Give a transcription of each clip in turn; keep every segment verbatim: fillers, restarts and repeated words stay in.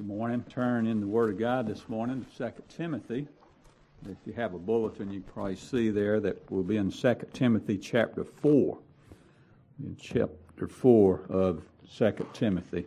Morning. Turn in the Word of God this morning to Second Timothy. If you have a bulletin, you can probably see there that we'll be in Second Timothy chapter four. In chapter four of Second Timothy.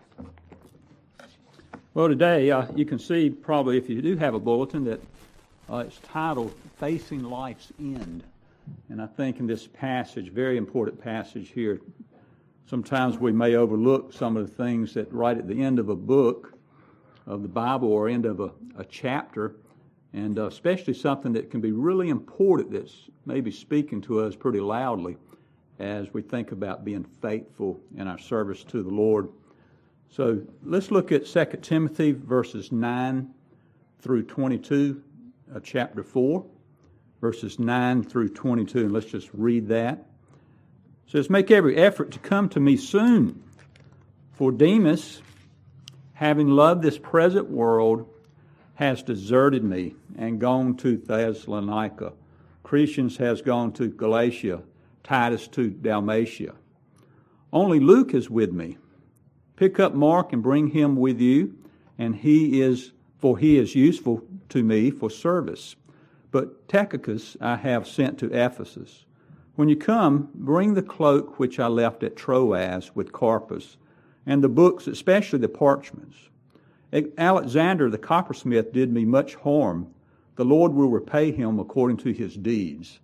Well, today uh, you can see probably if you do have a bulletin that uh, it's titled Facing Life's End. And I think in this passage, very important passage here, sometimes we may overlook some of the things that right at the end of a book of the Bible or end of a, a chapter, and uh, especially something that can be really important that's maybe speaking to us pretty loudly as we think about being faithful in our service to the Lord. So let's look at Second Timothy verses nine through twenty-two of chapter four, verses nine through twenty-two, and let's just read that. It says, "Make every effort to come to me soon, for Demas, having loved this present world, has deserted me and gone to Thessalonica. Crescens has gone to Galatia, Titus to Dalmatia. Only Luke is with me. Pick up Mark and bring him with you, and he is, for he is useful to me for service. But Tychicus I have sent to Ephesus. When you come, bring the cloak which I left at Troas with Carpus, and the books, especially the parchments. Alexander the coppersmith did me much harm. The Lord will repay him according to his deeds.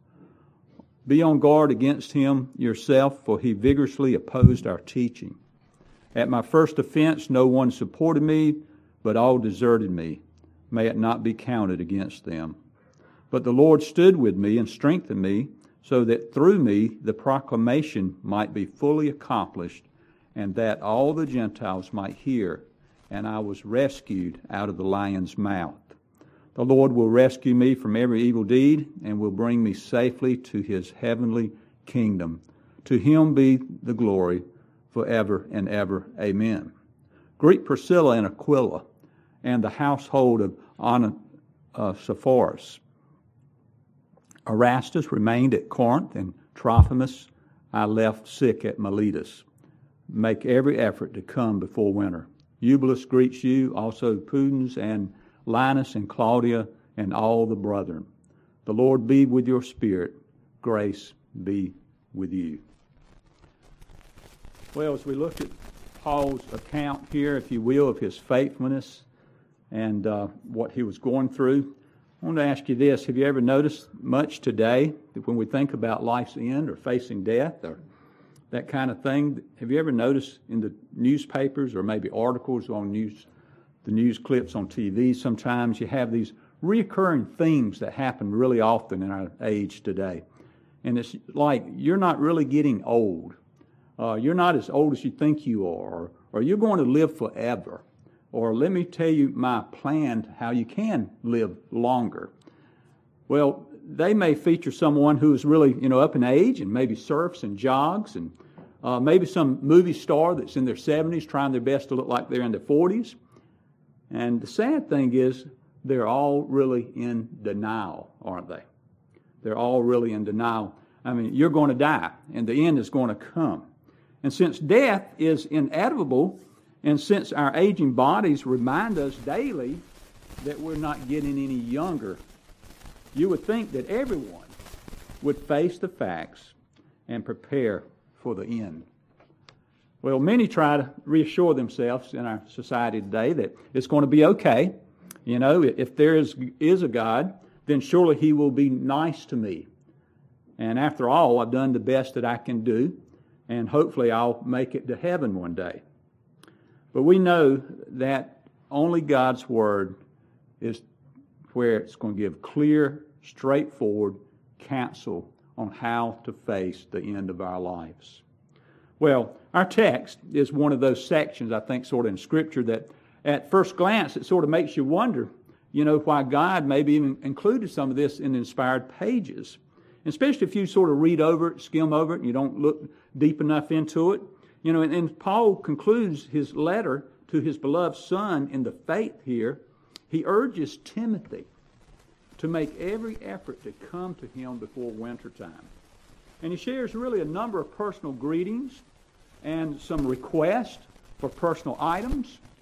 Be on guard against him yourself, for he vigorously opposed our teaching. At my first offense no one supported me, but all deserted me. May it not be counted against them. But the Lord stood with me and strengthened me, so that through me the proclamation might be fully accomplished, and that all the Gentiles might hear, and I was rescued out of the lion's mouth. The Lord will rescue me from every evil deed, and will bring me safely to his heavenly kingdom. To him be the glory forever and ever. Amen. Greet Priscilla and Aquila, and the household of Onesiphorus. Erastus remained at Corinth, and Trophimus I left sick at Miletus. Make every effort to come before winter. Eubulus greets you, also Pudens and Linus and Claudia and all the brethren. The Lord be with your spirit. Grace be with you." Well, as we look at Paul's account here, if you will, of his faithfulness and uh, what he was going through, I want to ask you this. Have you ever noticed much today that when we think about life's end or facing death or that kind of thing, have you ever noticed in the newspapers or maybe articles on news, the news clips on T V, sometimes you have these reoccurring themes that happen really often in our age today. And it's like you're not really getting old. Uh, you're not as old as you think you are, or, or you're going to live forever. Or let me tell you my plan how you can live longer. Well, they may feature someone who is really, you know, up in age and maybe surfs and jogs, and uh, maybe some movie star that's in their seventies trying their best to look like they're in their forties. And the sad thing is they're all really in denial, aren't they? They're all really in denial. I mean, you're going to die, and the end is going to come. And since death is inevitable, and since our aging bodies remind us daily that we're not getting any younger, you would think that everyone would face the facts and prepare for the end. Well, many try to reassure themselves in our society today that it's going to be okay. You know, if there is, is a God, then surely he will be nice to me. And after all, I've done the best that I can do, and hopefully I'll make it to heaven one day. But we know that only God's Word is where it's going to give clear, straightforward counsel on how to face the end of our lives. Well, our text is one of those sections, I think, sort of in Scripture that at first glance it sort of makes you wonder, you know, why God maybe even included some of this in inspired pages. And especially if you sort of read over it, skim over it, and you don't look deep enough into it. You know, and, and Paul concludes his letter to his beloved son in the faith here. He urges Timothy to make every effort to come to him before wintertime. And he shares really a number of personal greetings and some requests for personal items.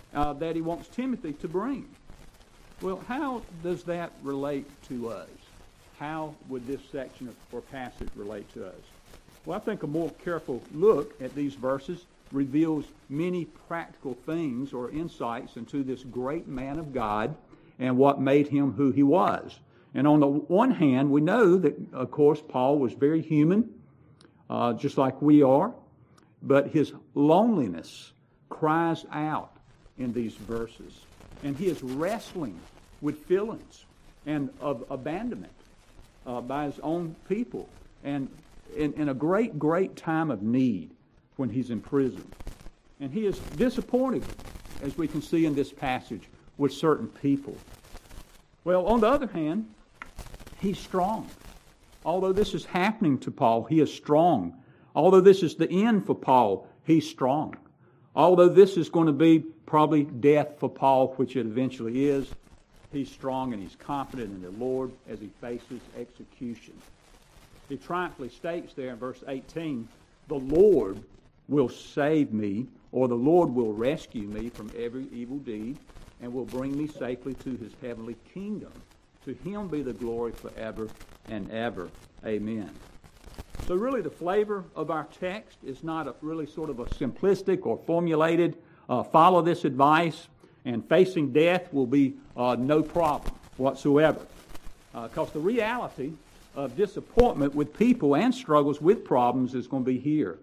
uh, that he wants Timothy to bring. Well, how does that relate to us? How would this section of, or passage relate to us? Well, I think a more careful look at these verses reveals many practical things or insights into this great man of God and what made him who he was. And on the one hand, we know that, of course, Paul was very human, uh, just like we are, but his loneliness cries out in these verses. And he is wrestling with feelings and of abandonment uh, by his own people, and in, in a great, great time of need when he's in prison. And he is disappointed, as we can see in this passage, with certain people. Well, on the other hand, he's strong. Although this is happening to Paul, he is strong. Although this is the end for Paul, he's strong. Although this is going to be probably death for Paul, which it eventually is, he's strong and he's confident in the Lord as he faces execution. He triumphantly states there in verse eighteen, "The Lord will save me," or "the Lord will rescue me from every evil deed and will bring me safely to his heavenly kingdom. To him be the glory forever and ever. Amen." So really the flavor of our text is not a, really sort of a simplistic or formulated, uh, follow this advice and facing death will be uh, no problem whatsoever. Because uh, the reality of disappointment with people and struggles with problems is going to be here.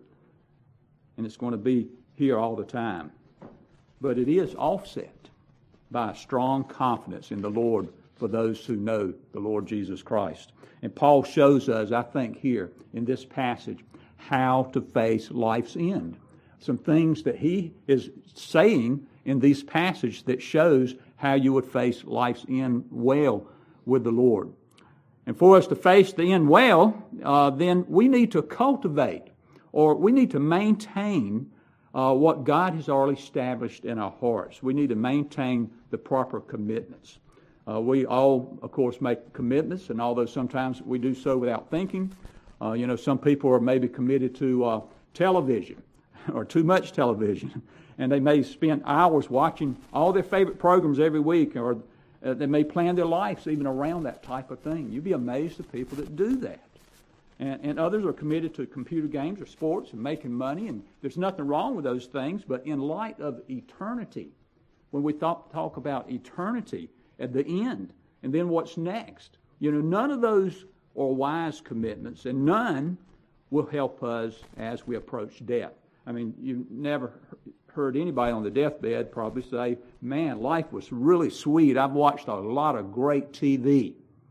And it's going to be here all the time. But it is offset by a strong confidence in the Lord for those who know the Lord Jesus Christ. And Paul shows us, I think, here in this passage, how to face life's end. Some things that he is saying in this passage that shows how you would face life's end well with the Lord. And for us to face the end well, uh, then we need to cultivate, or we need to maintain uh, what God has already established in our hearts. We need to maintain the proper commitments. Uh, we all, of course, make commitments, and although sometimes we do so without thinking, uh, you know, some people are maybe committed to uh, television or too much television, and they may spend hours watching all their favorite programs every week, or uh, they may plan their lives even around that type of thing. You'd be amazed at people that do that. And, and others are committed to computer games or sports and making money, and there's nothing wrong with those things, but in light of eternity, when we talk, talk about eternity at the end, and then what's next, you know, none of those are wise commitments, and none will help us as we approach death. I mean, you've never heard anybody on the deathbed probably say, "Man, life was really sweet. I've watched a lot of great T V."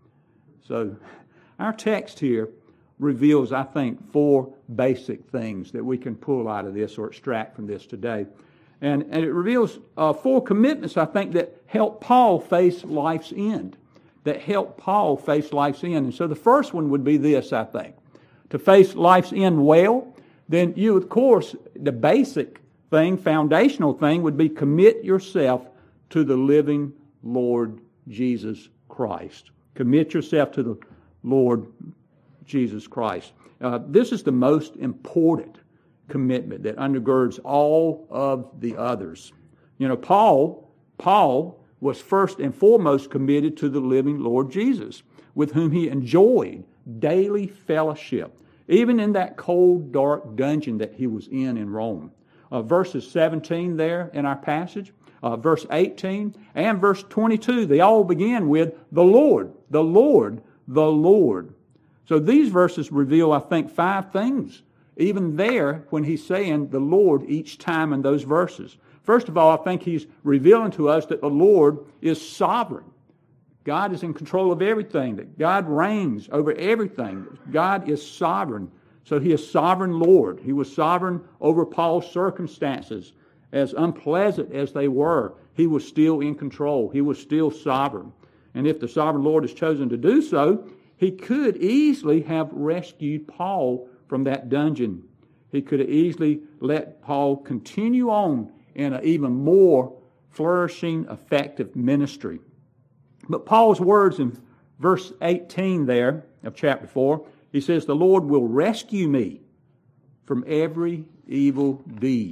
So our text here reveals, I think, four basic things that we can pull out of this or extract from this today. And, and it reveals uh, four commitments, I think, that help Paul face life's end. That help Paul face life's end. And so the first one would be this, I think. To face life's end well, then you, of course, the basic thing, foundational thing, would be commit yourself to the living Lord Jesus Christ. Commit yourself to the Lord Jesus Christ. Uh, this is the most important commitment that undergirds all of the others. You know, Paul, Paul was first and foremost committed to the living Lord Jesus, with whom he enjoyed daily fellowship, even in that cold, dark dungeon that he was in in Rome. Uh, verses seventeen there in our passage, uh, verse eighteen, and verse twenty-two, they all begin with the Lord, the Lord, the Lord. So these verses reveal, I think, five things, even there when he's saying the Lord each time in those verses. First of all, I think he's revealing to us that the Lord is sovereign. God is in control of everything, that God reigns over everything. God is sovereign. So he is sovereign Lord. He was sovereign over Paul's circumstances. As unpleasant as they were, he was still in control. He was still sovereign. And if the sovereign Lord has chosen to do so, he could easily have rescued Paul from that dungeon. He could have easily let Paul continue on in an even more flourishing, effective ministry. But Paul's words in verse eighteen there of chapter four, he says, "The Lord will rescue me from every evil deed."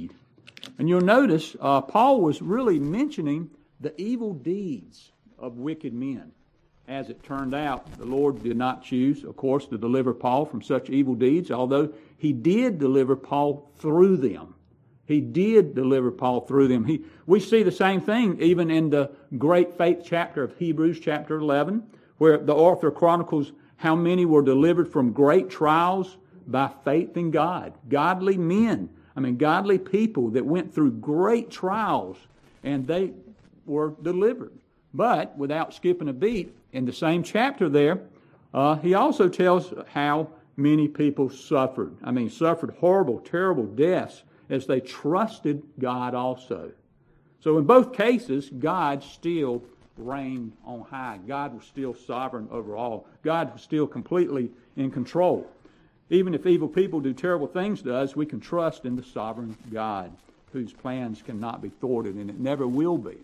And you'll notice uh, Paul was really mentioning the evil deeds of wicked men. As it turned out, the Lord did not choose, of course, to deliver Paul from such evil deeds, although he did deliver Paul through them. He did deliver Paul through them. He, we see the same thing even in the great faith chapter of Hebrews chapter eleven, where the author chronicles how many were delivered from great trials by faith in God. Godly men, I mean godly people that went through great trials and they were delivered. But without skipping a beat, in the same chapter there, uh, he also tells how many people suffered. I mean, suffered horrible, terrible deaths as they trusted God also. So in both cases, God still reigned on high. God was still sovereign over all. God was still completely in control. Even if evil people do terrible things to us, we can trust in the sovereign God, whose plans cannot be thwarted, and it never will be.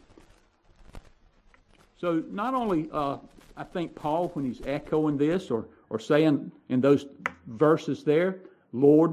So not only, uh, I think Paul, when he's echoing this or, or saying in those verses there, Lord,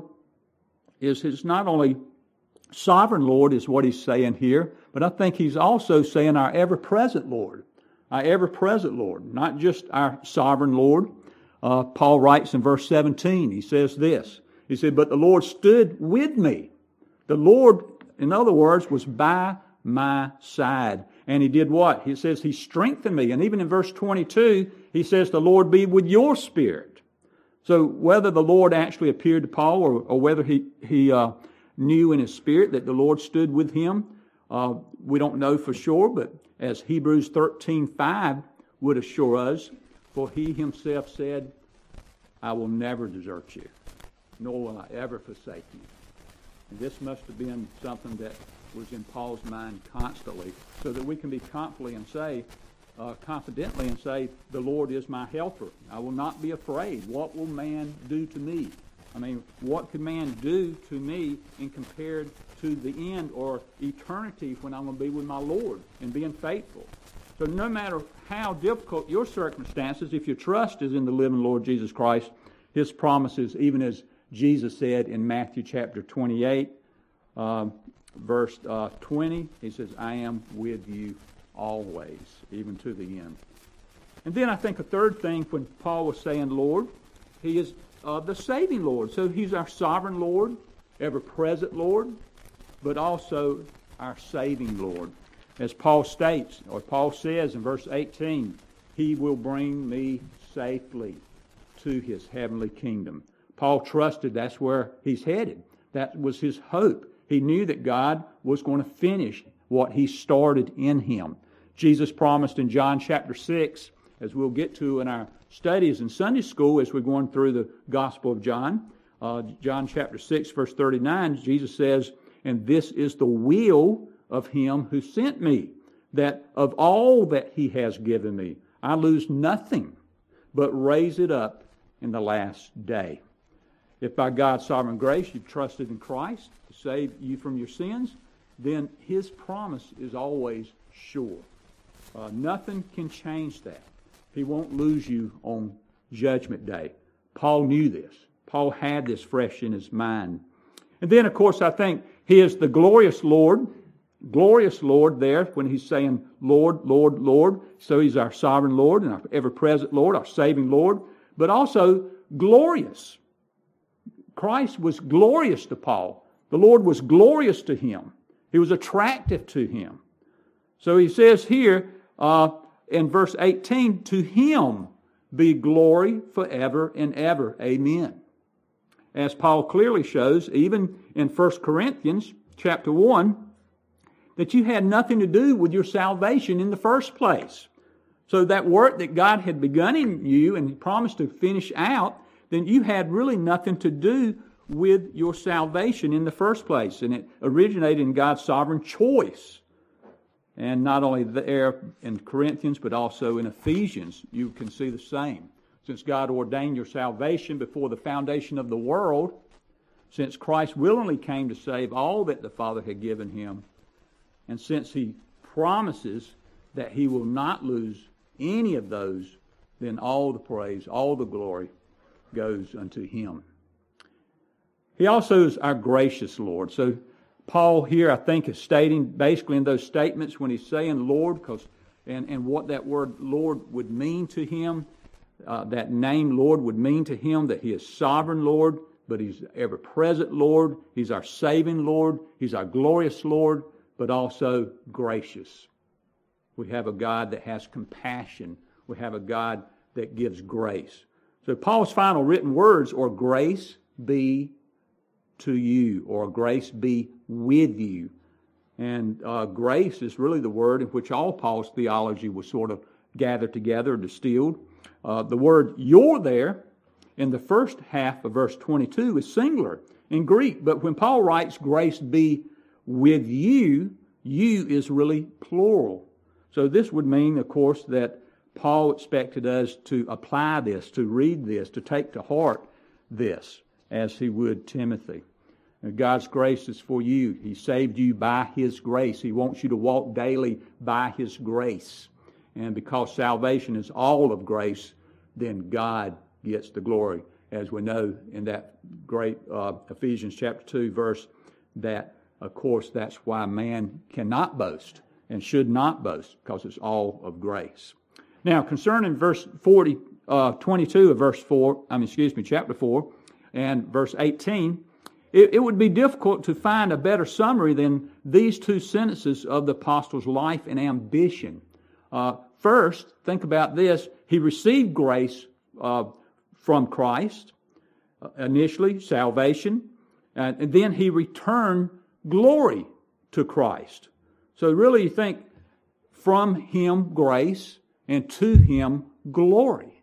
is his not only sovereign Lord is what he's saying here, but I think he's also saying our ever-present Lord, our ever-present Lord, not just our sovereign Lord. Uh, Paul writes in verse seventeen, he says this, he said, but the Lord stood with me. The Lord, in other words, was by my side. And he did what? He says he strengthened me. And even in verse twenty-two, he says the Lord be with your spirit. So whether the Lord actually appeared to Paul or, or whether he, he uh, knew in his spirit that the Lord stood with him, uh, we don't know for sure. But as Hebrews thirteen five would assure us, for he himself said, I will never desert you, nor will I ever forsake you. And this must have been something that was in Paul's mind constantly, so that we can be confidently and say, uh, confidently and say, the Lord is my helper. I will not be afraid. What will man do to me? I mean, what could man do to me in compared to the end or eternity when I'm going to be with my Lord and being faithful? So no matter how difficult your circumstances, if your trust is in the living Lord Jesus Christ, his promises, even as Jesus said in Matthew chapter twenty-eight, uh, verse uh, twenty, he says, I am with you always, even to the end. And then I think a third thing when Paul was saying Lord, he is uh, the saving Lord. So he's our sovereign Lord, ever-present Lord, but also our saving Lord. As Paul states, or Paul says in verse eighteen, he will bring me safely to his heavenly kingdom. Paul trusted that's where he's headed. That was his hope. He knew that God was going to finish what he started in him. Jesus promised in John chapter six, as we'll get to in our studies in Sunday school as we're going through the Gospel of John, uh, John chapter six, verse thirty-nine, Jesus says, and this is the will of him who sent me, that of all that he has given me, I lose nothing, but raise it up in the last day. If by God's sovereign grace you've trusted in Christ to save you from your sins, then his promise is always sure. Uh, nothing can change that. He won't lose you on Judgment Day. Paul knew this. Paul had this fresh in his mind. And then, of course, I think he is the glorious Lord. Glorious Lord there when he's saying Lord, Lord, Lord. So he's our sovereign Lord and our ever-present Lord, our saving Lord. But also glorious. Christ was glorious to Paul. The Lord was glorious to him. He was attractive to him. So he says here uh, in verse eighteen, to him be glory forever and ever. Amen. As Paul clearly shows, even in First Corinthians chapter one, that you had nothing to do with your salvation in the first place. So that work that God had begun in you and He promised to finish out, then you had really nothing to do with your salvation in the first place. And it originated in God's sovereign choice. And not only there in Corinthians, but also in Ephesians, you can see the same. Since God ordained your salvation before the foundation of the world, since Christ willingly came to save all that the Father had given Him, and since He promises that He will not lose any of those, then all the praise, all the glory goes unto Him. He also is our gracious Lord. So Paul here, I think, is stating basically in those statements when he's saying Lord, because and, and what that word Lord would mean to him, uh, that name Lord would mean to him, that he is sovereign Lord, but he's ever-present Lord, he's our saving Lord, he's our glorious Lord, but also gracious. We have a God that has compassion. We have a God that gives grace. So Paul's final written words are grace be to you, or grace be with you. And uh, grace is really the word in which all Paul's theology was sort of gathered together, distilled. Uh, the word you're there in the first half of verse twenty-two is singular in Greek. But when Paul writes grace be with you, you is really plural. So this would mean, of course, that Paul expected us to apply this, to read this, to take to heart this, as he would Timothy. And God's grace is for you. He saved you by His grace. He wants you to walk daily by His grace. And because salvation is all of grace, then God gets the glory. As we know in that great uh, Ephesians chapter two verse, that, of course, that's why man cannot boast and should not boast, because it's all of grace. Now, concerning verse forty, uh, twenty-two of verse four, I mean, excuse me, chapter four, and verse eighteen, it, it would be difficult to find a better summary than these two sentences of the apostle's life and ambition. Uh, first, think about this. He received grace uh, from Christ, uh, initially, salvation, uh, and then he returned glory to Christ. So really you think from Him grace and to Him glory.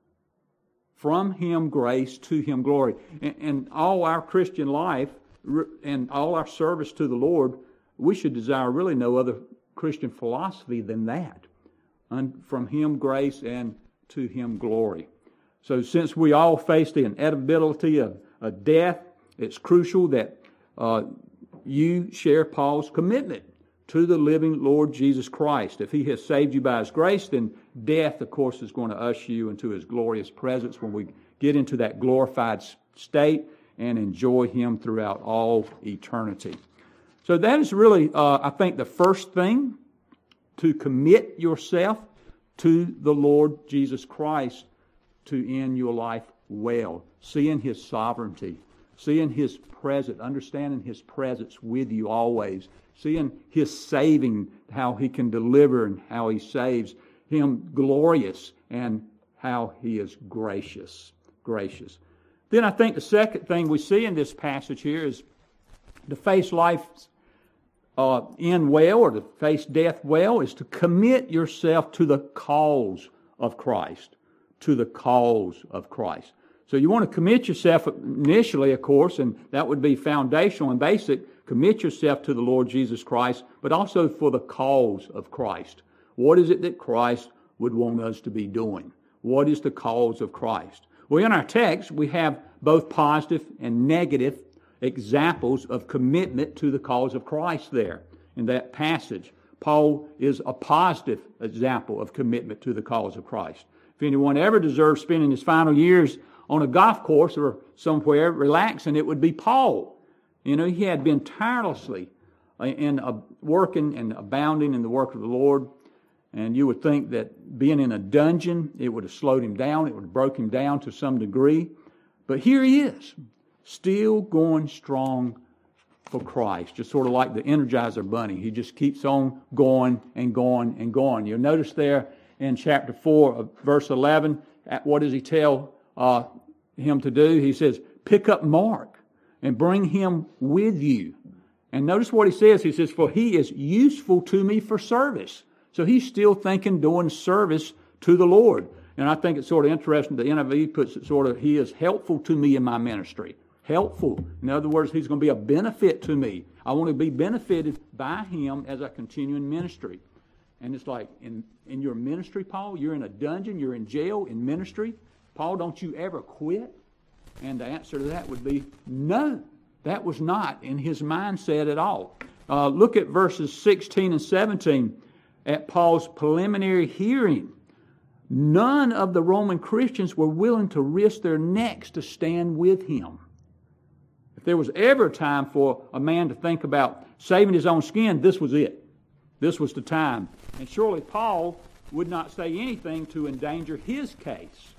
From Him grace to Him glory. And, and all our Christian life and all our service to the Lord, we should desire really no other Christian philosophy than that. And from Him grace and to Him glory. So since we all face the inevitability of, of death, it's crucial that uh, you share Paul's commitment to the living Lord Jesus Christ. If He has saved you by His grace, then death, of course, is going to usher you into His glorious presence when we get into that glorified state and enjoy Him throughout all eternity. So that is really, uh, I think, the first thing, to commit yourself to the Lord Jesus Christ to end your life well, seeing His sovereignty, seeing His presence, understanding His presence with you always, seeing His saving, how He can deliver and how He saves, Him glorious, and how He is gracious. Gracious. Then I think the second thing we see in this passage here is to face life uh, in well, or to face death well, is to commit yourself to the cause of Christ. To the cause of Christ. So you want to commit yourself initially, of course, and that would be foundational and basic. Commit yourself to the Lord Jesus Christ, but also for the cause of Christ. What is it that Christ would want us to be doing? What is the cause of Christ? Well, in our text, we have both positive and negative examples of commitment to the cause of Christ there in that passage. Paul is a positive example of commitment to the cause of Christ. If anyone ever deserves spending his final years on a golf course or somewhere relaxing, it would be Paul. You know, he had been tirelessly in uh, working and abounding in the work of the Lord. And you would think that being in a dungeon, it would have slowed him down. It would have broke him down to some degree. But here he is, still going strong for Christ. Just sort of like the Energizer Bunny. He just keeps on going and going and going. You'll notice there in chapter four of verse eleven, what does he tell uh, him to do? He says, pick up Mark and bring him with you. And notice what he says. He says, for he is useful to me for service. So he's still thinking doing service to the Lord. And I think it's sort of interesting. The N I V puts it sort of, he is helpful to me in my ministry. Helpful. In other words, he's going to be a benefit to me. I want to be benefited by him as I continue in ministry. And it's like, in, in your ministry, Paul, you're in a dungeon, you're in jail, in ministry. Paul, don't you ever quit? And the answer to that would be no. That was not in his mindset at all. Uh, look at verses sixteen and seventeen at Paul's preliminary hearing. None of the Roman Christians were willing to risk their necks to stand with him. If there was ever a time for a man to think about saving his own skin, this was it. This was the time. And surely Paul would not say anything to endanger his case.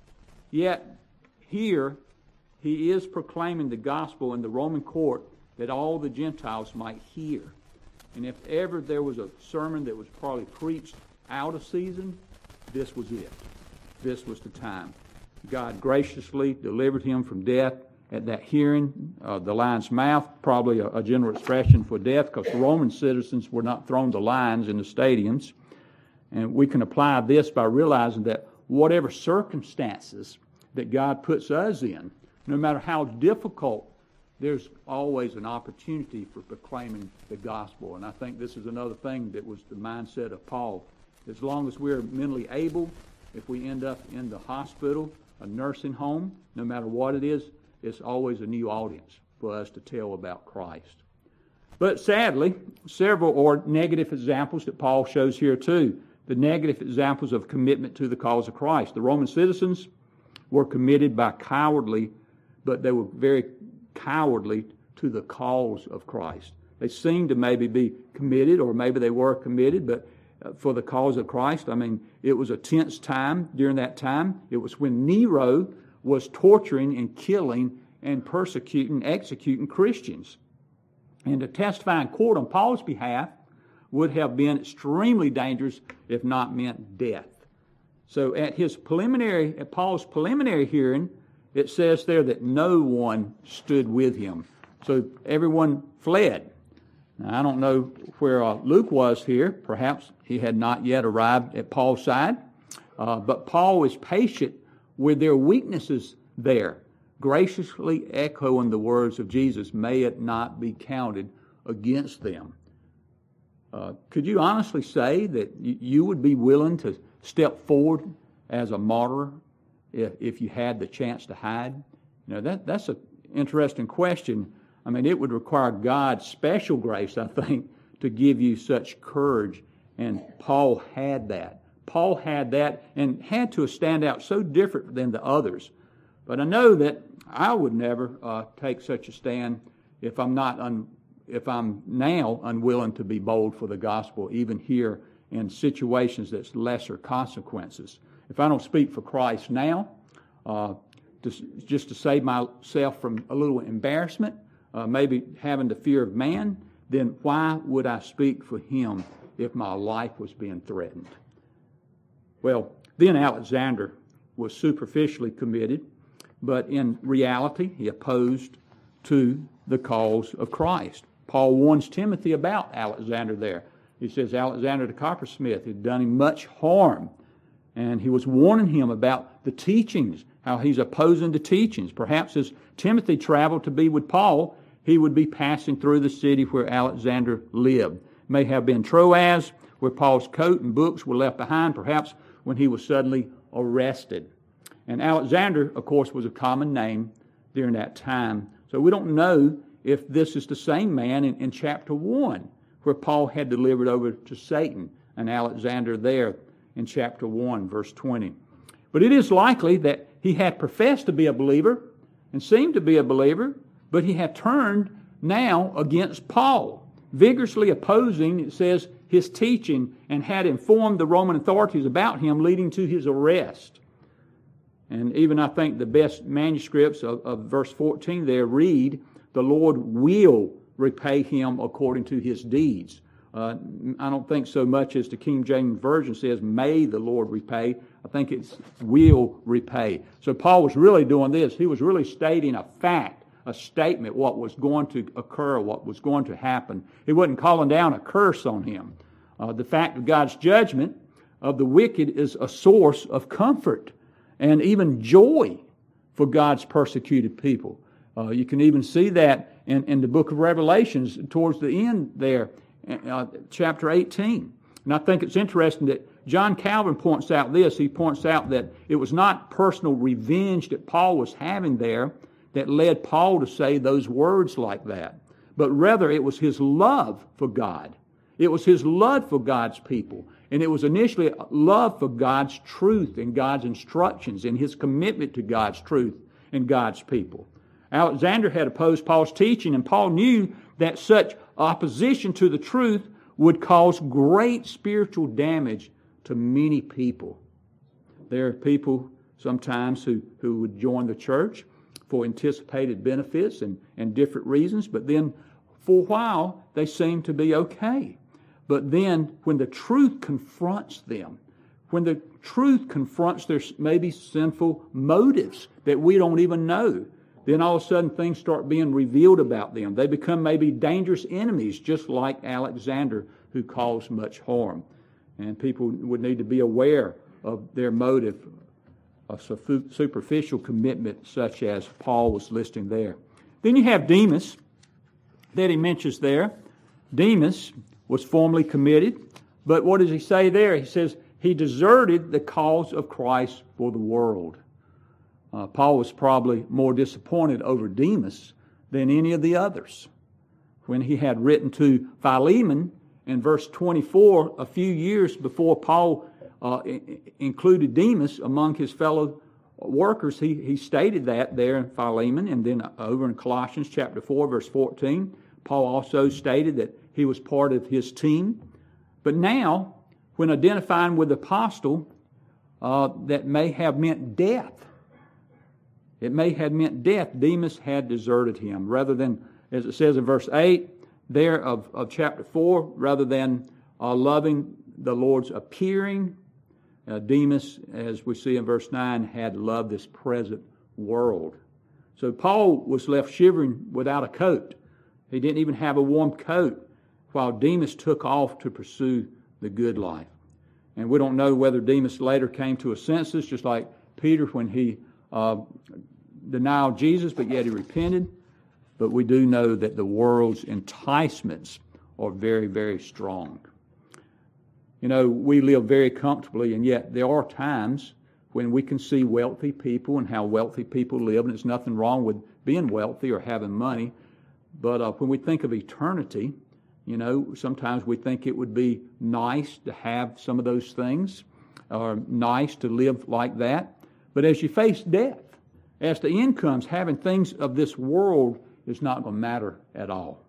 Yet here he is proclaiming the gospel in the Roman court that all the Gentiles might hear. And if ever there was a sermon that was probably preached out of season, this was it. This was the time. God graciously delivered him from death at that hearing. Uh, the lion's mouth, probably a, a general expression for death, because Roman citizens were not thrown to lions in the stadiums. And we can apply this by realizing that whatever circumstances that God puts us in, no matter how difficult, there's always an opportunity for proclaiming the gospel. And I think this is another thing that was the mindset of Paul. As long as we're mentally able, if we end up in the hospital, a nursing home, no matter what it is, it's always a new audience for us to tell about Christ. But sadly, several are negative examples that Paul shows here too. The negative examples of commitment to the cause of Christ. The Roman citizens were committed by cowardly, but they were very cowardly to the cause of Christ. They seemed to maybe be committed, or maybe they were committed, but for the cause of Christ. I mean, it was a tense time during that time. It was when Nero was torturing and killing and persecuting, executing Christians. And to testify in court on Paul's behalf would have been extremely dangerous, if not meant death. So at his preliminary, at Paul's preliminary hearing, it says there that no one stood with him. So everyone fled. Now, I don't know where uh, Luke was here. Perhaps he had not yet arrived at Paul's side. Uh, but Paul is patient with their weaknesses there, graciously echoing the words of Jesus, may it not be counted against them. Uh, could you honestly say that you would be willing to step forward as a martyr if, if you had the chance to hide? You know, that that's an interesting question. I mean, it would require God's special grace, I think, to give you such courage. And Paul had that. Paul had that and had to stand out so different than the others. But I know that I would never uh, take such a stand if I'm not un- if I'm now unwilling to be bold for the gospel, even here in situations that's lesser consequences. If I don't speak for Christ now, uh, to, just to save myself from a little embarrassment, uh, maybe having the fear of man, then why would I speak for him if my life was being threatened? Well, then Alexander was superficially committed, but in reality he opposed to the cause of Christ. Paul warns Timothy about Alexander there. He says Alexander the coppersmith had done him much harm, and he was warning him about the teachings, how he's opposing the teachings. Perhaps as Timothy traveled to be with Paul, he would be passing through the city where Alexander lived. May have been Troas, where Paul's coat and books were left behind, perhaps when he was suddenly arrested. And Alexander, of course, was a common name during that time. So we don't know if this is the same man in, in chapter one, where Paul had delivered over to Satan, and Alexander there in chapter one, verse twenty. But it is likely that he had professed to be a believer and seemed to be a believer, but he had turned now against Paul, vigorously opposing, it says, his teaching, and had informed the Roman authorities about him, leading to his arrest. And even I think the best manuscripts of, of verse fourteen there read, the Lord will repay him according to his deeds. Uh, I don't think so much as the King James Version says, may the Lord repay. I think it's will repay. So Paul was really doing this. He was really stating a fact, a statement, what was going to occur, what was going to happen. He wasn't calling down a curse on him. Uh, the fact of God's judgment of the wicked is a source of comfort and even joy for God's persecuted people. Uh, you can even see that in, in the book of Revelations towards the end there, uh, chapter eighteen. And I think it's interesting that John Calvin points out this. He points out that it was not personal revenge that Paul was having there that led Paul to say those words like that, but rather it was his love for God. It was his love for God's people. And it was initially love for God's truth and God's instructions and his commitment to God's truth and God's people. Alexander had opposed Paul's teaching, and Paul knew that such opposition to the truth would cause great spiritual damage to many people. There are people sometimes who, who would join the church for anticipated benefits and, and different reasons, but then for a while they seem to be okay. But then when the truth confronts them, when the truth confronts their maybe sinful motives that we don't even know, then all of a sudden things start being revealed about them. They become maybe dangerous enemies, just like Alexander, who caused much harm. And people would need to be aware of their motive, a superficial commitment such as Paul was listing there. Then you have Demas that he mentions there. Demas was formerly committed, but what does he say there? He says he deserted the cause of Christ for the world. Uh, Paul was probably more disappointed over Demas than any of the others. When he had written to Philemon in verse twenty-four, a few years before Paul uh, included Demas among his fellow workers, he, he stated that there in Philemon, and then over in Colossians chapter four, verse fourteen, Paul also stated that he was part of his team. But now, when identifying with the apostle, uh, that may have meant death. It may have meant death. Demas had deserted him. Rather than, as it says in verse eight there of, of chapter four, rather than uh, loving the Lord's appearing, uh, Demas, as we see in verse nine, had loved this present world. So Paul was left shivering without a coat. He didn't even have a warm coat, while Demas took off to pursue the good life. And we don't know whether Demas later came to his senses, just like Peter when he uh, denied Jesus, but yet he repented. But we do know that the world's enticements are very, very strong. You know, we live very comfortably, and yet there are times when we can see wealthy people and how wealthy people live, and there's nothing wrong with being wealthy or having money. But uh, when we think of eternity, you know, sometimes we think it would be nice to have some of those things, or nice to live like that. But as you face death, as the end comes, having things of this world is not going to matter at all.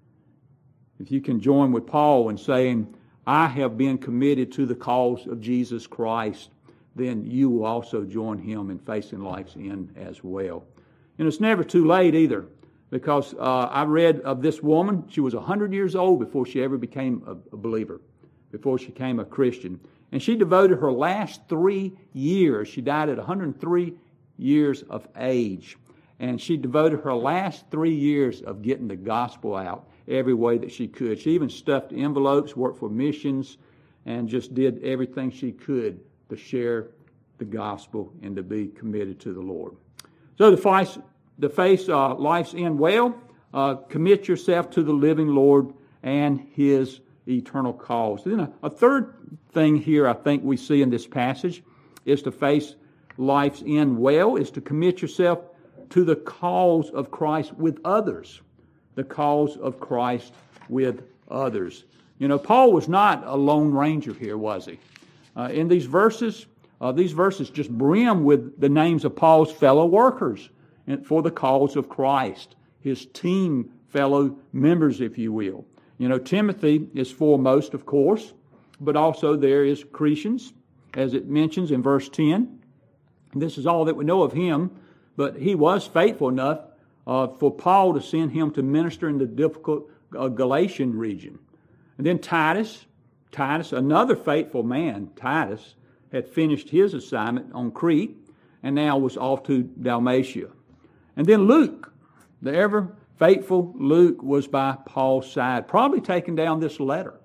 If you can join with Paul in saying, I have been committed to the cause of Jesus Christ, then you will also join him in facing life's end as well. And it's never too late either, because uh, I read of this woman. She was one hundred years old before she ever became a, a believer, before she became a Christian. And she devoted her last three years, she died at one hundred three years of age, and she devoted her last three years of getting the gospel out every way that she could. She even stuffed envelopes, worked for missions, and just did everything she could to share the gospel and to be committed to the Lord. So to face, to face uh, life's end well, uh, commit yourself to the living Lord and his eternal cause. Then a, a third thing here I think we see in this passage is to face life's end well, is to commit yourself to the cause of Christ with others. The cause of Christ with others. You know, Paul was not a lone ranger here, was he? Uh, in these verses, uh, these verses just brim with the names of Paul's fellow workers for the cause of Christ, his team fellow members, if you will. You know, Timothy is foremost, of course, but also there is Crescens, as it mentions in verse ten. This is all that we know of him, but he was faithful enough uh, for Paul to send him to minister in the difficult uh, Galatian region. And then Titus, Titus, another faithful man, Titus, had finished his assignment on Crete and now was off to Dalmatia. And then Luke, the ever faithful Luke, was by Paul's side, probably taking down this letter.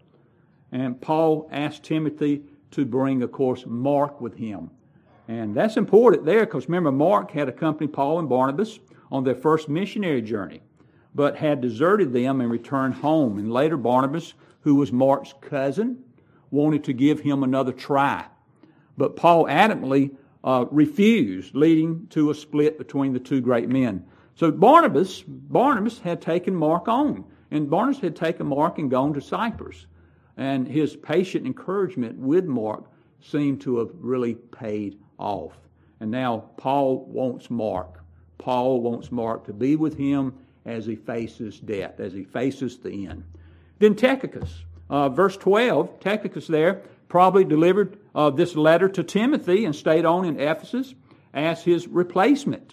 And Paul asked Timothy to bring, of course, Mark with him. And that's important there because remember, Mark had accompanied Paul and Barnabas on their first missionary journey, but had deserted them and returned home. And later Barnabas, who was Mark's cousin, wanted to give him another try. But Paul adamantly uh, refused, leading to a split between the two great men. So Barnabas, Barnabas had taken Mark on, and Barnabas had taken Mark and gone to Cyprus. And his patient encouragement with Mark seemed to have really paid off. And now Paul wants Mark Paul wants Mark to be with him as he faces death, as he faces the end. Then Tychicus, uh, verse twelve, Tychicus there probably delivered uh, this letter to Timothy and stayed on in Ephesus as his replacement.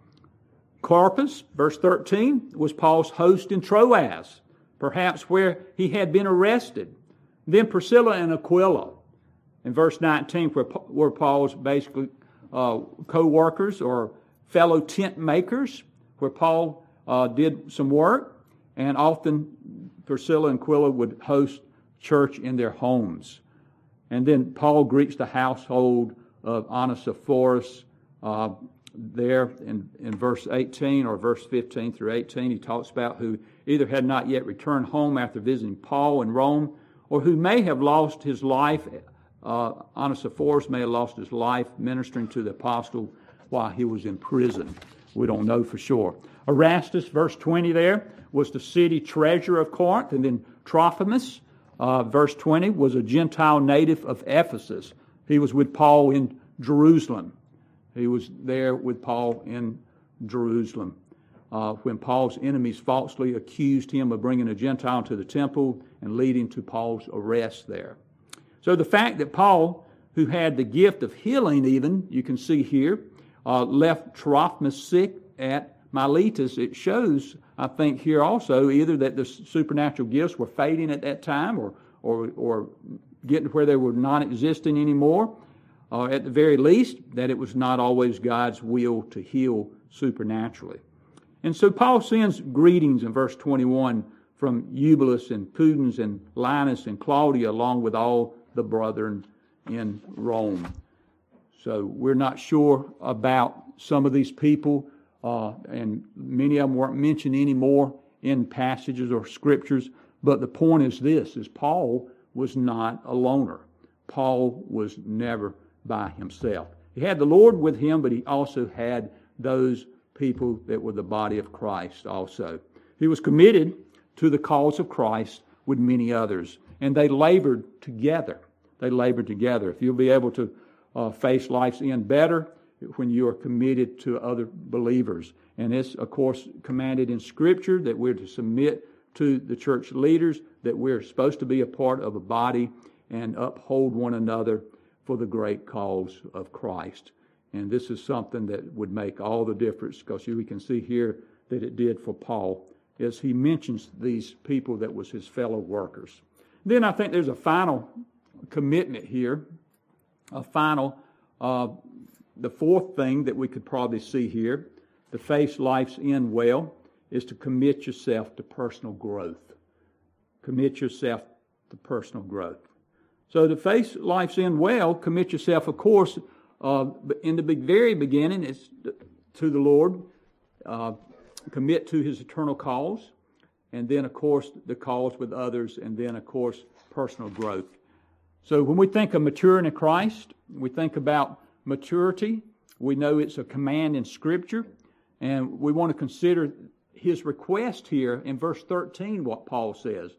Carpus, verse thirteen, was Paul's host in Troas, perhaps where he had been arrested. Then Priscilla and Aquila, in verse nineteen, where, where Paul's basically uh, co-workers or fellow tent makers, where Paul uh, did some work, and often Priscilla and Aquila would host church in their homes. And then Paul greets the household of Onesiphorus uh, there in, in verse eighteen or verse fifteen through eighteen. He talks about who either had not yet returned home after visiting Paul in Rome, or who may have lost his life. Uh, Onesiphorus may have lost his life ministering to the apostle while he was in prison. We don't know for sure. Erastus, verse twenty there, was the city treasurer of Corinth. And then Trophimus, uh, verse twenty, was a Gentile native of Ephesus. He was with Paul in Jerusalem. He was there with Paul in Jerusalem uh, when Paul's enemies falsely accused him of bringing a Gentile to the temple and leading to Paul's arrest there. So the fact that Paul, who had the gift of healing even, you can see here, uh, left Trophimus sick at Miletus, it shows, I think, here also either that the supernatural gifts were fading at that time or or, or getting to where they were non-existent anymore, or uh, at the very least, that it was not always God's will to heal supernaturally. And so Paul sends greetings in verse twenty-one from Eubulus and Pudens and Linus and Claudia, along with all the brethren in Rome. So we're not sure about some of these people, uh, and many of them weren't mentioned anymore in passages or scriptures, but the point is this, is Paul was not a loner. Paul was never by himself. He had the Lord with him, but he also had those people that were the body of Christ also. He was committed to the cause of Christ with many others, and they labored together. They labored together. If you'll be able to uh, face life's end better when you are committed to other believers. And it's, of course, commanded in Scripture that we're to submit to the church leaders, that we're supposed to be a part of a body and uphold one another for the great cause of Christ. And this is something that would make all the difference, because we can see here that it did for Paul, as he mentions these people that was his fellow workers. Then I think there's a final commitment here, a final, uh, the fourth thing that we could probably see here, to face life's end well, is to commit yourself to personal growth. Commit yourself to personal growth. So to face life's end well, commit yourself, of course, uh, in the very beginning, it's to the Lord. Uh, commit to His eternal cause. And then, of course, the cause with others. And then, of course, personal growth. So when we think of maturing in Christ, we think about maturity. We know it's a command in Scripture. And we want to consider his request here in verse thirteen, what Paul says.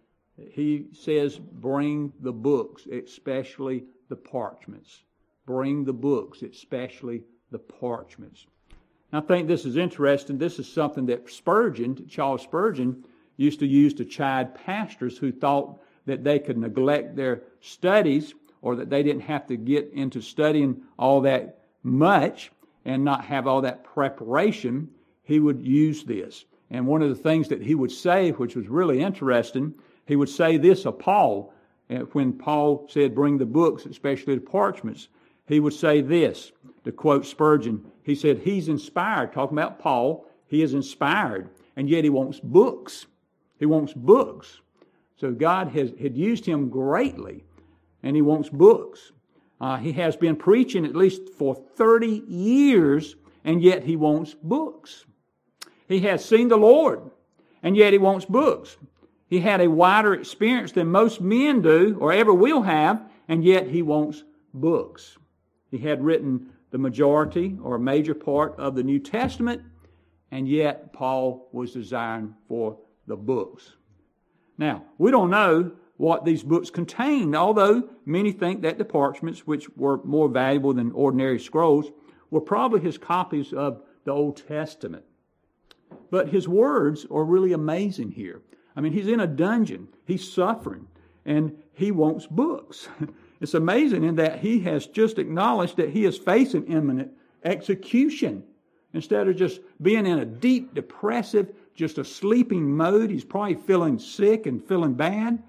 He says, bring the books, especially the parchments. Bring the books, especially the parchments. I think this is interesting. This is something that Spurgeon, Charles Spurgeon, used to use to chide pastors who thought that they could neglect their studies, or that they didn't have to get into studying all that much and not have all that preparation. He would use this. And one of the things that he would say, which was really interesting, he would say this of Paul. When Paul said, bring the books, especially the parchments, he would say this, to quote Spurgeon. He said, he's inspired, talking about Paul, he is inspired, and yet he wants books. He wants books. So God has had used him greatly, and he wants books. Uh, he has been preaching at least for thirty years, and yet he wants books. He has seen the Lord, and yet he wants books. He had a wider experience than most men do, or ever will have, and yet he wants books. He had written the majority or a major part of the New Testament, and yet Paul was desiring for the books. Now, we don't know what these books contained, although many think that the parchments, which were more valuable than ordinary scrolls, were probably his copies of the Old Testament. But his words are really amazing here. I mean, he's in a dungeon. He's suffering. And he wants books. It's amazing in that he has just acknowledged that he is facing imminent execution. Instead of just being in a deep, depressive, just a sleeping mode, he's probably feeling sick and feeling bad.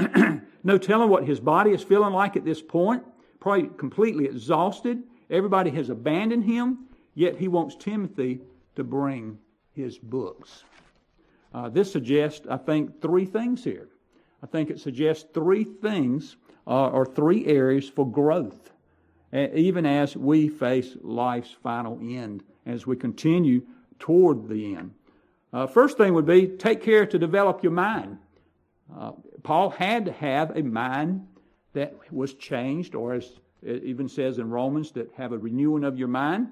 No telling what his body is feeling like at this point. Probably completely exhausted. Everybody has abandoned him. Yet he wants Timothy to bring his books. Uh, this suggests, I think, three things here. I think it suggests three things uh, or three areas for growth, uh, even as we face life's final end, as we continue toward the end. Uh, first thing would be take care to develop your mind. Uh, Paul had to have a mind that was changed, or as it even says in Romans, that have a renewing of your mind.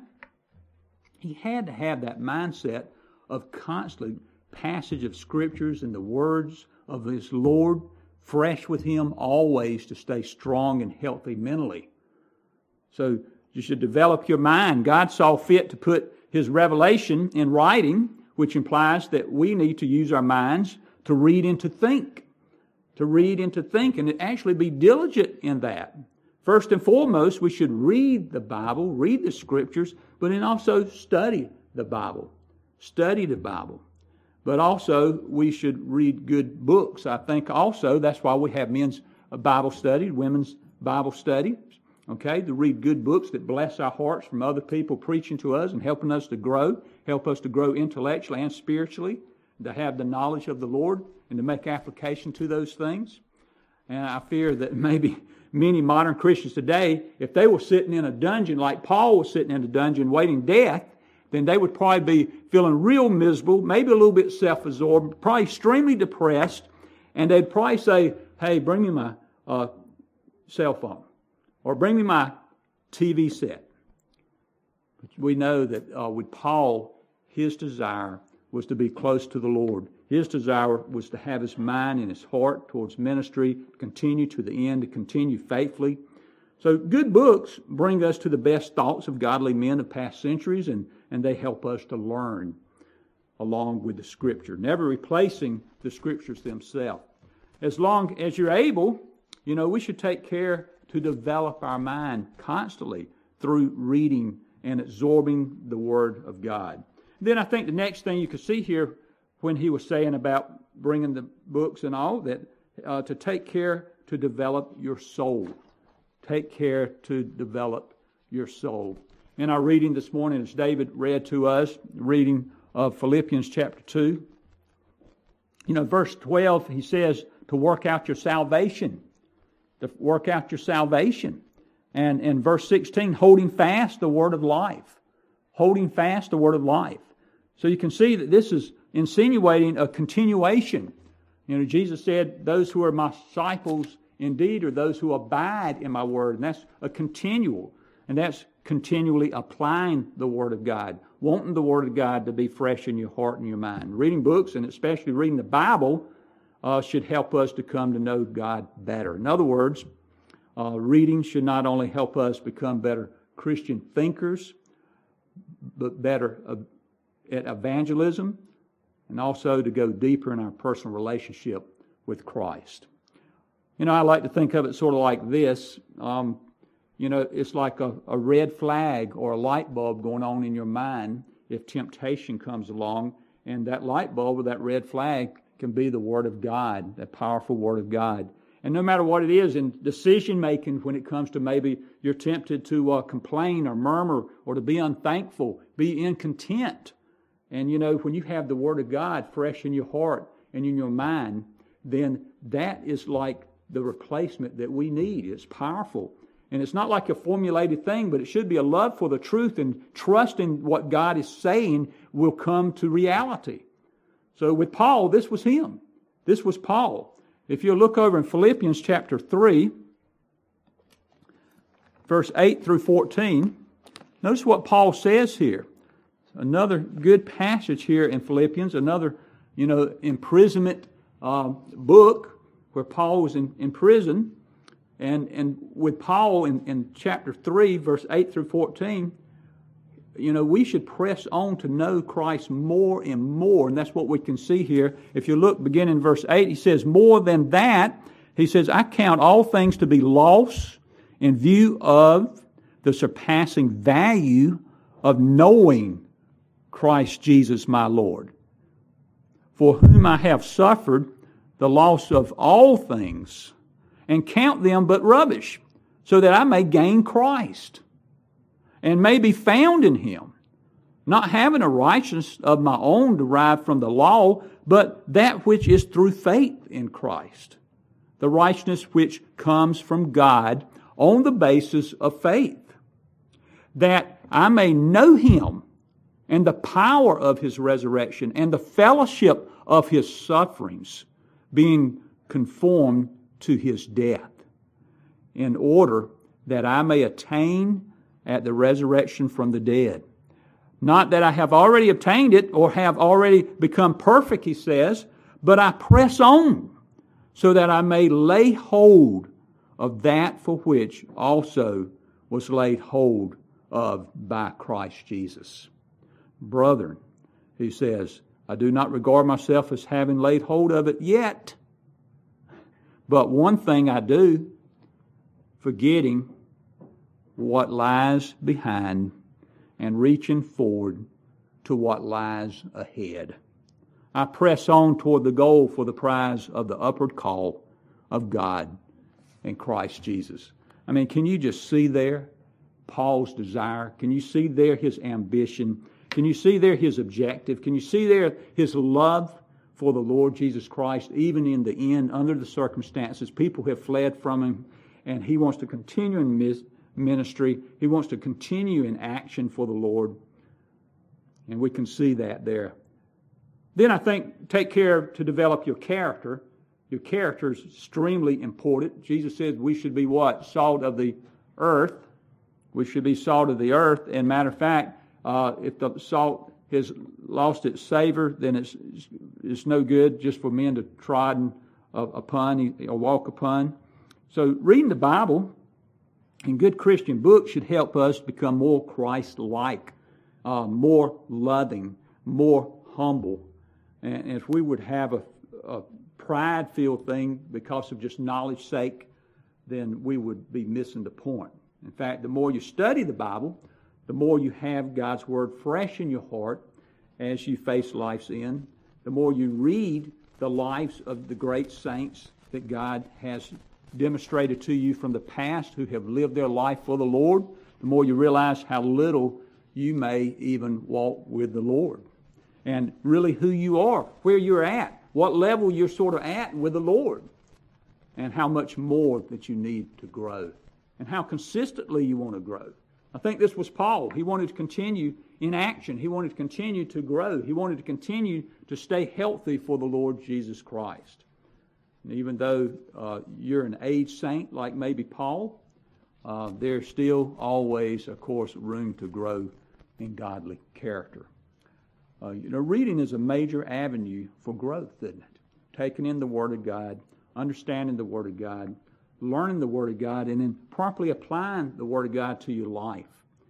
He had to have that mindset of constant passage of scriptures and the words of his Lord fresh with him always to stay strong and healthy mentally. So you should develop your mind. God saw fit to put his revelation in writing, which implies that we need to use our minds to read and to think. To read and to think, and to actually be diligent in that. First and foremost, we should read the Bible, read the Scriptures, but then also study the Bible. Study the Bible. But also, we should read good books. I think also that's why we have men's Bible study, women's Bible study. Okay, to read good books that bless our hearts from other people preaching to us and helping us to grow, help us to grow intellectually and spiritually, to have the knowledge of the Lord and to make application to those things. And I fear that maybe many modern Christians today, if they were sitting in a dungeon like Paul was sitting in a dungeon waiting death, then they would probably be feeling real miserable, maybe a little bit self-absorbed, probably extremely depressed, and they'd probably say, hey, bring me my uh, cell phone, or bring me my T V set. But we know that uh, with Paul, his desire was to be close to the Lord. His desire was to have his mind and his heart towards ministry, to continue to the end, to continue faithfully. So good books bring us to the best thoughts of godly men of past centuries, and, and they help us to learn along with the Scripture, never replacing the Scriptures themselves. As long as you're able, you know, we should take care to develop our mind constantly through reading and absorbing the Word of God. Then I think the next thing you could see here when he was saying about bringing the books and all, that uh, to take care to develop your soul. Take care to develop your soul. In our reading this morning, as David read to us, reading of Philippians chapter two, you know, verse twelve, he says to work out your salvation. To work out your salvation. And in verse sixteen, holding fast the word of life. Holding fast the word of life. So you can see that this is insinuating a continuation. You know, Jesus said, those who are my disciples indeed are those who abide in my word. And that's a continual. And that's continually applying the Word of God. Wanting the Word of God to be fresh in your heart and your mind. Reading books, and especially reading the Bible, uh, should help us to come to know God better. In other words, uh, reading should not only help us become better Christian thinkers, but better uh, at evangelism, and also to go deeper in our personal relationship with Christ. You know, I like to think of it sort of like this. Um, you know, it's like a, a red flag or a light bulb going on in your mind if temptation comes along. And that light bulb or that red flag can be the Word of God, that powerful Word of God. And no matter what it is in decision making, when it comes to maybe you're tempted to uh, complain or murmur or to be unthankful, be incontent. And you know, when you have the Word of God fresh in your heart and in your mind, then that is like the replacement that we need. It's powerful. And it's not like a formulated thing, but it should be a love for the truth and trust in what God is saying will come to reality. So with Paul, this was him. This was Paul. If you look over in Philippians chapter three, verse eight through fourteen, notice what Paul says here. Another good passage here in Philippians, another, you know, imprisonment uh, book where Paul was in, in prison. And, and with Paul in, in chapter three, verse eight through fourteen, you know, we should press on to know Christ more and more. And that's what we can see here. If you look, beginning in verse eight, he says, more than that, he says, I count all things to be loss in view of the surpassing value of knowing Christ Jesus my Lord, for whom I have suffered the loss of all things, and count them but rubbish, so that I may gain Christ, and may be found in Him, not having a righteousness of my own derived from the law, but that which is through faith in Christ, the righteousness which comes from God on the basis of faith, that I may know Him and the power of His resurrection and the fellowship of His sufferings, being conformed to His death, in order that I may attain at the resurrection from the dead. Not that I have already obtained it or have already become perfect, he says, but I press on so that I may lay hold of that for which also was laid hold of by Christ Jesus. Brethren, he says, I do not regard myself as having laid hold of it yet, but one thing I do, forgetting what lies behind and reaching forward to what lies ahead, I press on toward the goal for the prize of the upward call of God in Christ Jesus. I mean, can you just see there Paul's desire? Can you see there his ambition? Can you see there his objective? Can you see there his love for the Lord Jesus Christ, even in the end, under the circumstances? People have fled from him, and he wants to continue in ministry. He wants to continue in action for the Lord, and we can see that there. Then I think take care to develop your character. Your character is extremely important. Jesus said we should be what? Salt of the earth. We should be salt of the earth. And matter of fact, uh, if the salt has lost its savor, then it's it's no good just for men to trod upon or walk upon. So reading the Bible and good Christian books should help us become more Christ-like, uh, more loving, more humble. And if we would have a, a pride-filled thing because of just knowledge's sake, then we would be missing the point. In fact, the more you study the Bible, the more you have God's Word fresh in your heart as you face life's end, the more you read the lives of the great saints that God has demonstrated to you from the past who have lived their life for the Lord, the more you realize how little you may even walk with the Lord. And really who you are, where you're at, what level you're sort of at with the Lord, and how much more that you need to grow, and how consistently you want to grow. I think this was Paul. He wanted to continue in action. He wanted to continue to grow. He wanted to continue to stay healthy for the Lord Jesus Christ. And even though uh, you're an aged saint like maybe Paul, uh, there's still always, of course, room to grow in godly character. Uh, you know, reading is a major avenue for growth, isn't it? Taking in the Word of God, understanding the Word of God, learning the Word of God, and then properly applying the Word of God to your life.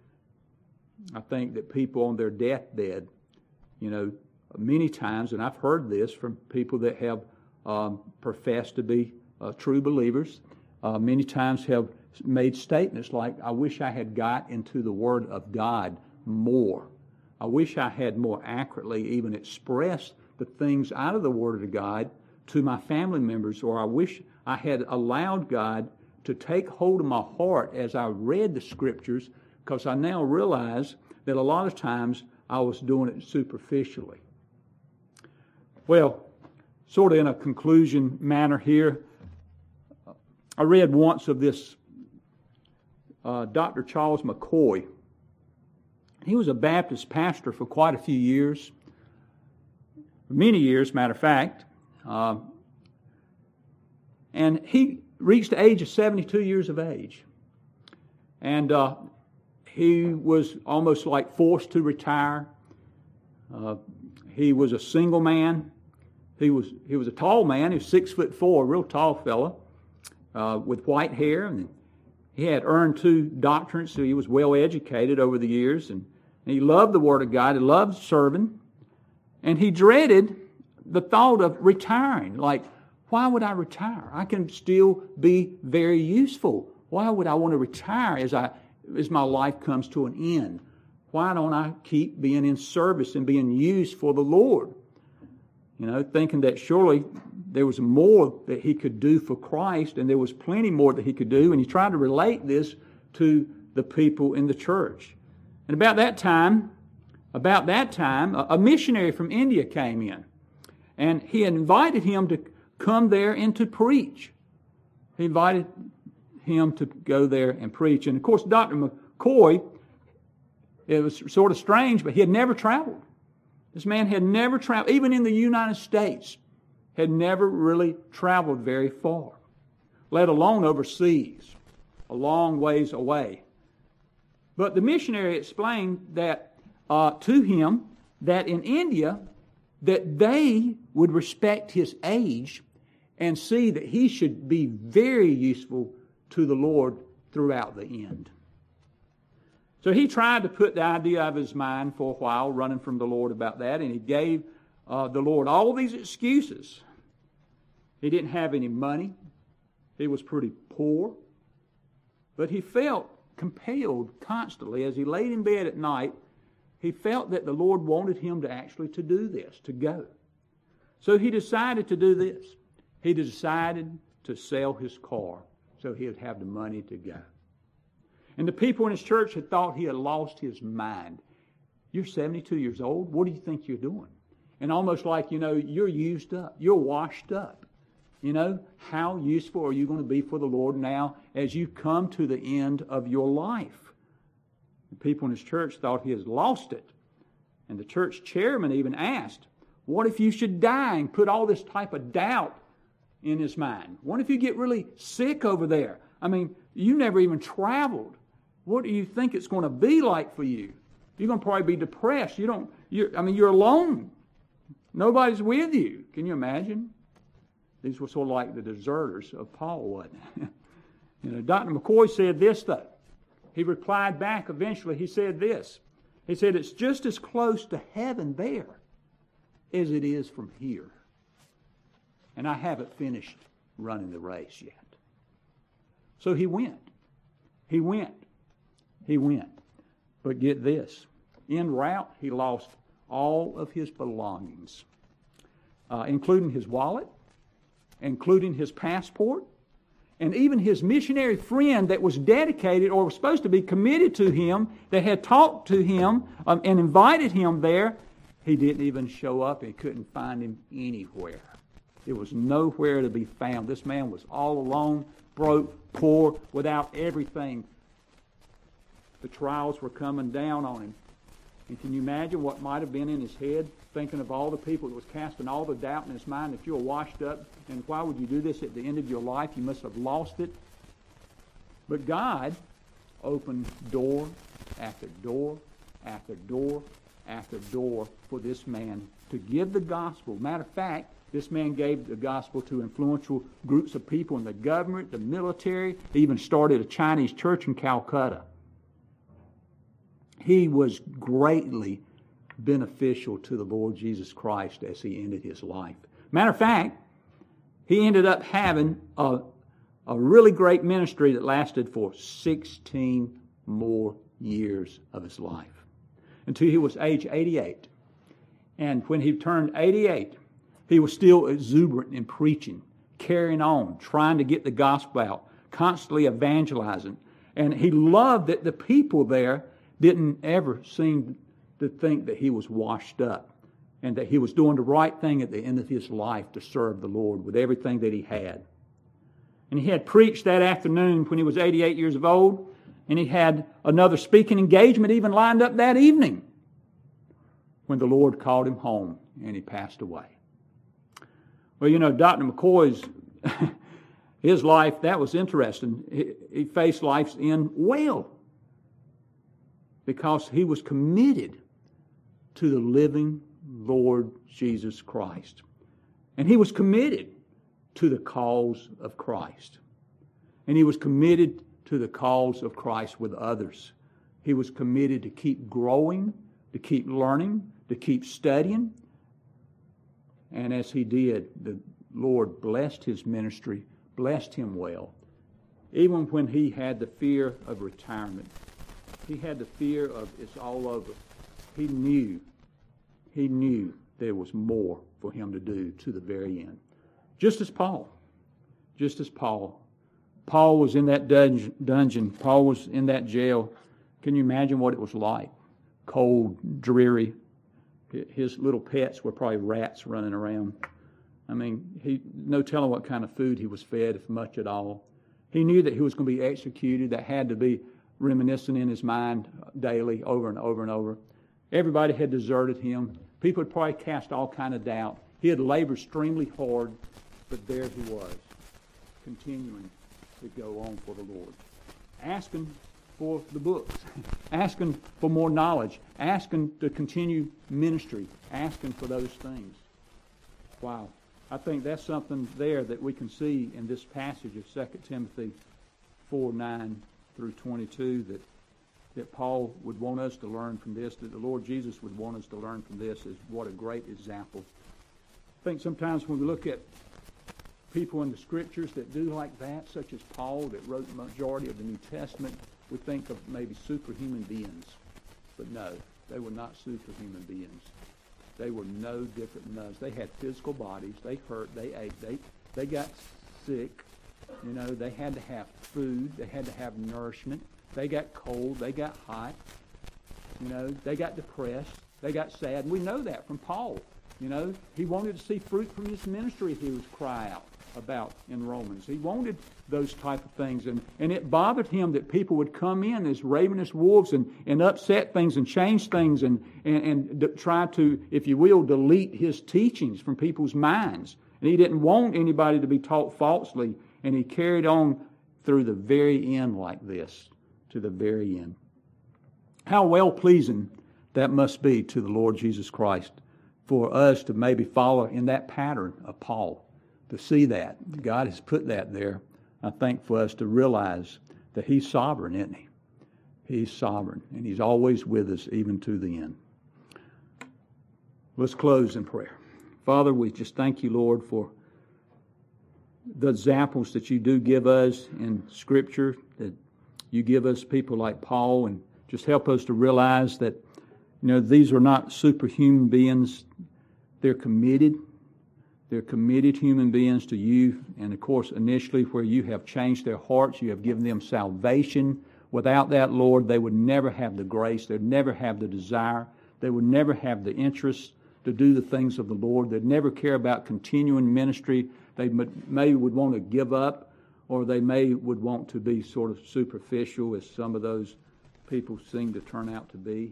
I think that people on their deathbed, you know, many times, and I've heard this from people that have um, professed to be uh, true believers, uh, many times have made statements like, I wish I had got into the Word of God more. I wish I had more accurately even expressed the things out of the Word of God to my family members, or I wish I had allowed God to take hold of my heart as I read the Scriptures, because I now realize that a lot of times I was doing it superficially. Well, sort of in a conclusion manner here, I read once of this uh, Doctor Charles McCoy. He was a Baptist pastor for quite a few years, many years, matter of fact. Uh, and he reached the age of seventy-two years of age. And uh, he was almost like forced to retire. Uh, he was a single man. He was he was a tall man. He was six foot four, a real tall fella, uh, with white hair. And he had earned two doctorates, so he was well educated over the years. And He loved the Word of God. He loved serving. And he dreaded the thought of retiring. Like, why would I retire? I can still be very useful. Why would I want to retire as I as my life comes to an end? Why don't I keep being in service and being used for the Lord? You know, thinking that surely there was more that he could do for Christ, and there was plenty more that he could do. And he tried to relate this to the people in the church. And about that time, about that time, a missionary from India came in, and he invited him to come there and to preach. He invited him to go there and preach. And of course, Doctor McCoy, it was sort of strange, but he had never traveled. This man had never traveled, even in the United States, had never really traveled very far, let alone overseas, a long ways away. But the missionary explained that uh, to him that in India, that they would respect his age and see that he should be very useful to the Lord throughout the end. So he tried to put the idea out of his mind for a while, running from the Lord about that, and he gave uh, the Lord all these excuses. He didn't have any money. He was pretty poor. But he felt compelled constantly, as he laid in bed at night, he felt that the Lord wanted him to actually to do this, to go. So he decided to do this. He decided to sell his car so he would have the money to go. And the people in his church had thought he had lost his mind. You're seventy-two years old. What do you think you're doing? And almost like, you know, you're used up. You're washed up. You know, how useful are you going to be for the Lord now as you come to the end of your life? The people in his church thought he has lost it. And the church chairman even asked, what if you should die, and put all this type of doubt in his mind? What if you get really sick over there? I mean, you never even traveled. What do you think it's going to be like for you? You're going to probably be depressed. You don't. You're, I mean, you're alone. Nobody's with you. Can you imagine? These were sort of like the deserters of Paul, wasn't it? You know, Doctor McCoy said this, though. He replied back eventually. He said this. He said, it's just as close to heaven there as it is from here. And I haven't finished running the race yet. So he went. He went. He went. But get this. En route, he lost all of his belongings, uh, including his wallet, including his passport, and even his missionary friend that was dedicated or was supposed to be committed to him, that had talked to him um, and invited him there. He didn't even show up, and couldn't find him anywhere. It was nowhere to be found. This man was all alone, broke, poor, without everything. The trials were coming down on him. And can you imagine what might have been in his head, thinking of all the people that was casting all the doubt in his mind that you were washed up, and why would you do this at the end of your life? You must have lost it. But God opened door after door after door after door for this man to give the gospel. Matter of fact, this man gave the gospel to influential groups of people in the government, the military. He even started a Chinese church in Calcutta. He was greatly beneficial to the Lord Jesus Christ as he ended his life. Matter of fact, he ended up having a, a really great ministry that lasted for sixteen more years of his life, until he was age eighty-eight. And when he turned eighty-eight, he was still exuberant in preaching, carrying on, trying to get the gospel out, constantly evangelizing. And he loved that the people there didn't ever seem to think that he was washed up and that he was doing the right thing at the end of his life to serve the Lord with everything that he had. And he had preached that afternoon when he was eighty-eight years of old, and he had another speaking engagement even lined up that evening when the Lord called him home and he passed away. Well, you know, Doctor McCoy's, his life, that was interesting. He, he faced life's end well, because he was committed to the living Lord Jesus Christ. And he was committed to the cause of Christ. And he was committed to the cause of Christ with others. He was committed to keep growing, to keep learning, to keep studying. And as he did, the Lord blessed his ministry, blessed him well. Even when he had the fear of retirement, he had the fear of it's all over. He knew, he knew there was more for him to do to the very end. Just as Paul, just as Paul. Paul was in that dungeon. Paul was in that jail. Can you imagine what it was like? Cold, dreary. His little pets were probably rats running around. I mean, he no telling what kind of food he was fed, if much at all. He knew that he was going to be executed. That had to be reminiscent in his mind daily, over and over and over. Everybody had deserted him. People had probably cast all kind of doubt. He had labored extremely hard, but there he was, continuing to go on for the Lord, asking for the books, asking for more knowledge, asking to continue ministry, asking for those things. Wow. I think that's something there that we can see in this passage of Second Timothy four, nine through twenty-two, that, that Paul would want us to learn from this, that the Lord Jesus would want us to learn from this, is what a great example. I think sometimes when we look at people in the Scriptures that do like that, such as Paul, that wrote the majority of the New Testament, we think of maybe superhuman beings. But no, they were not superhuman beings. They were no different than us. They had physical bodies. They hurt. They ate. They, they got sick. You know, they had to have food. They had to have nourishment. They got cold. They got hot. You know, they got depressed. They got sad. And we know that from Paul. You know, he wanted to see fruit from his ministry, he was cry out about in Romans. He wanted those type of things. And, and it bothered him that people would come in as ravenous wolves and, and upset things and change things and, and, and d- try to, if you will, delete his teachings from people's minds. And he didn't want anybody to be taught falsely. And he carried on through the very end like this, to the very end. How well-pleasing that must be to the Lord Jesus Christ for us to maybe follow in that pattern of Paul. To see that. God has put that there, I think, for us to realize that He's sovereign, isn't He? He's sovereign, and He's always with us, even to the end. Let's close in prayer. Father, we just thank You, Lord, for the examples that You do give us in Scripture, that You give us people like Paul, and just help us to realize that, you know, these are not superhuman beings. They're committed. They're committed human beings to You. And of course, initially where You have changed their hearts, You have given them salvation. Without that, Lord, they would never have the grace. They'd never have the desire. They would never have the interest to do the things of the Lord. They'd never care about continuing ministry. They may would want to give up, or they may would want to be sort of superficial, as some of those people seem to turn out to be.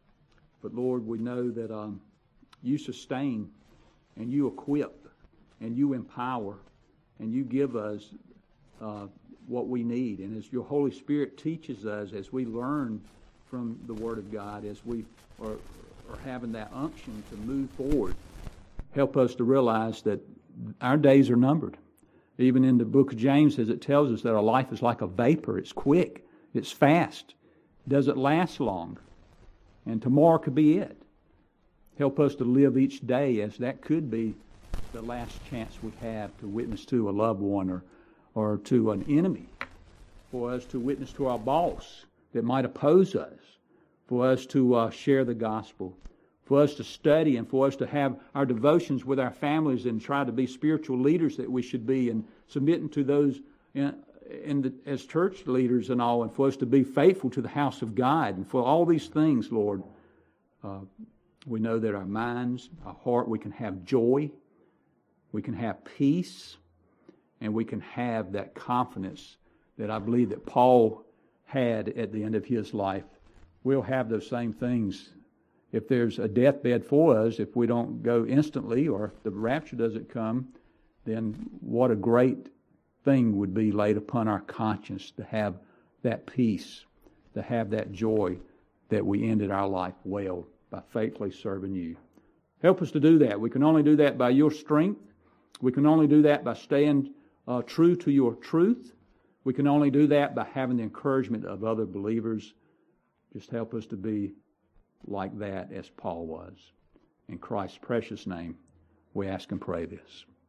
But Lord, we know that um, You sustain and You equip and You empower and You give us uh, what we need. And as Your Holy Spirit teaches us, as we learn from the Word of God, as we are, are having that unction to move forward, help us to realize that our days are numbered. Even in the book of James, as it tells us that our life is like a vapor. It's quick. It's fast. It doesn't last long. And tomorrow could be it. Help us to live each day as that could be the last chance we have to witness to a loved one or, or to an enemy. For us to witness to our boss that might oppose us. For us to uh, share the gospel. For us to study and for us to have our devotions with our families and try to be spiritual leaders that we should be, and submitting to those in, in the, as church leaders and all, and for us to be faithful to the house of God. And for all these things, Lord, uh, we know that our minds, our heart, we can have joy, we can have peace, and we can have that confidence that I believe that Paul had at the end of his life. We'll have those same things. If there's a deathbed for us, if we don't go instantly, or if the rapture doesn't come, then what a great thing would be laid upon our conscience to have that peace, to have that joy that we ended our life well by faithfully serving You. Help us to do that. We can only do that by Your strength. We can only do that by staying uh, true to Your truth. We can only do that by having the encouragement of other believers. Just help us to be like that as Paul was. In Christ's precious name, we ask and pray this.